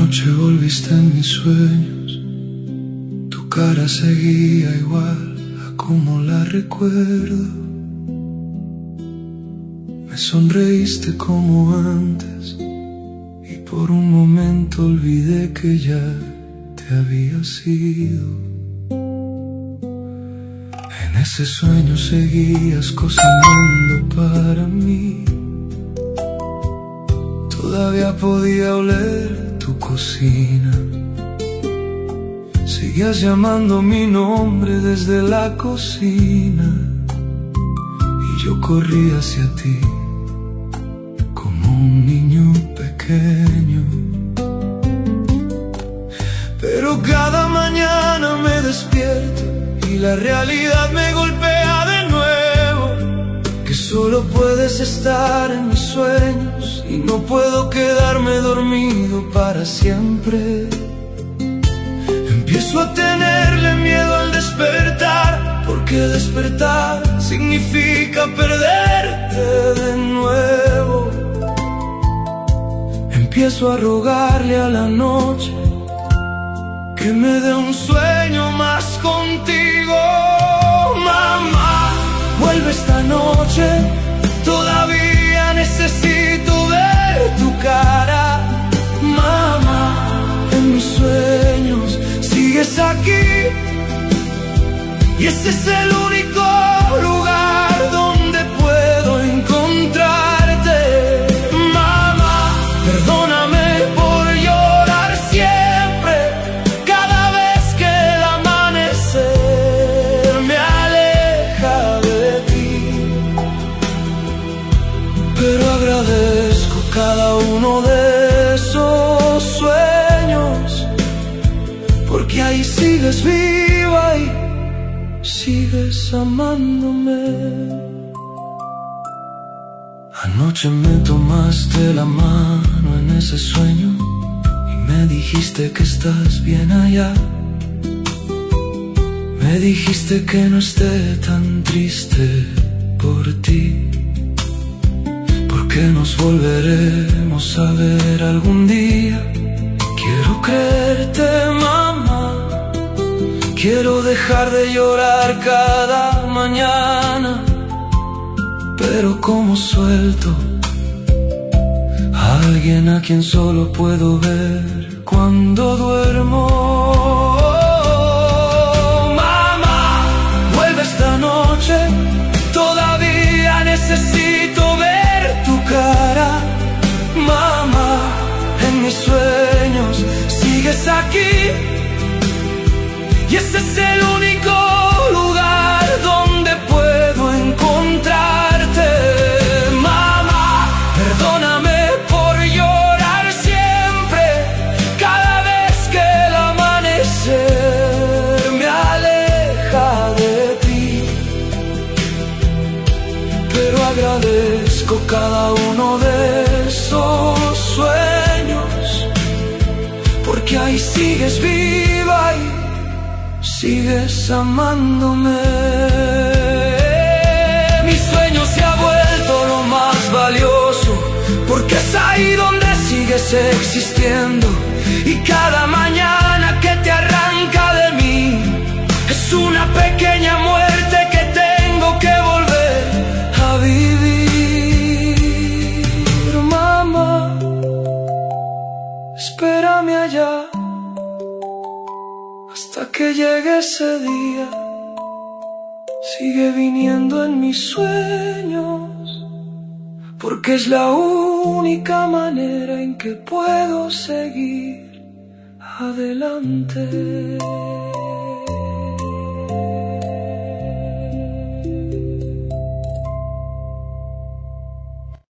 Anoche volviste en mis sueños, tu cara seguía igual a como la recuerdo. Me sonreíste como antes y por un momento olvidé que ya te había sido. En ese sueño seguías cocinando para mí. Todavía podía oler tu cocina. Seguías llamando mi nombre desde la cocina y yo corrí hacia ti como un niño pequeño. Pero cada mañana me despierto y la realidad me golpea de nuevo, que solo puedes estar en mis sueños y no puedo quedarme dormido para siempre. Empiezo a tenerle miedo al despertar, porque despertar significa perderte de nuevo. Empiezo a rogarle a la noche que me dé un sueño más contigo. Mamá, vuelve esta noche, todavía necesito ver tu cara. Mamá, en mis sueños sigues aquí y ese es el único lugar donde puedo encontrarte. Mamá, perdóname por llorar siempre cada vez que el amanecer me aleja de ti. Pero agradezco cada uno de esos sueños, porque ahí sigues viva y sigues amándome. Anoche me tomaste la mano en ese sueño y me dijiste que estás bien allá. Me dijiste que no esté tan triste por ti, porque nos volveremos a ver algún día. Quiero creerte, mamá, quiero dejar de llorar cada mañana, pero como suelto a alguien a quien solo puedo ver cuando duermo. Mamá, vuelve esta noche, todavía necesito ver tu cara. Mamá, en mis sueños sigues aquí y ese es el único lugar donde puedo encontrarte. Mamá, perdóname por llorar siempre cada vez que el amanecer me aleja de ti. Pero agradezco cada uno de esos sueños, porque ahí sigues viva y sigues amándome. Mi sueño se ha vuelto lo más valioso, porque es ahí donde sigues existiendo. Y cada mañana que te arranca de mí es una pequeña muerte que tengo que volver a vivir. Mamá, espérame allá hasta que llegue ese día. Sigue viniendo en mis sueños, porque es la única manera en que puedo seguir adelante.